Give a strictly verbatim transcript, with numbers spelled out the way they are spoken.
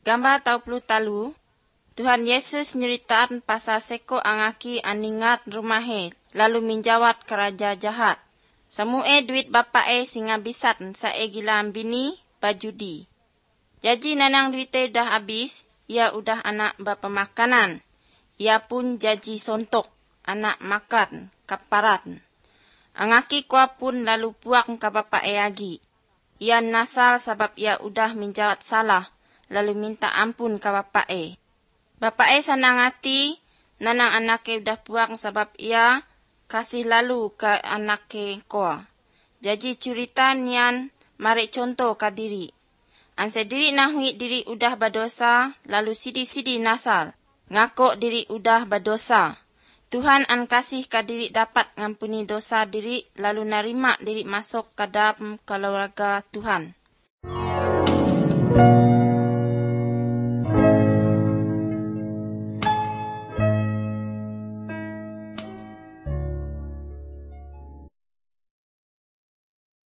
Gambar tau puluh talu, Tuhan Yesus nyeritaan pasal seko angaki aningat rumahe, lalu minjawat keraja jahat. Samue duit bapae singa bisat sae gilaan bini bajudi. Jadi nanang duite dah habis, ia udah anak bapemakanan. Ia pun jadi sontok, anak makan, kaparan. Angaki kuah pun lalu puak ka bapae lagi. Ia nasal sebab ia udah minjawat salah, lalu minta ampun ka bapae. Bapae sanang hati, nanang anake udah puak sebab ia kasih lalu ke anake kuah. Jadi cerita nian mari contoh ka diri. Anse diri nahui diri udah berdosa, lalu sidi-sidi nasal. Ngakok diri udah berdosa. Tuhan an kasih ka diri dapat ngampuni dosa diri, lalu narima diri masuk ke dalam keluarga Tuhan.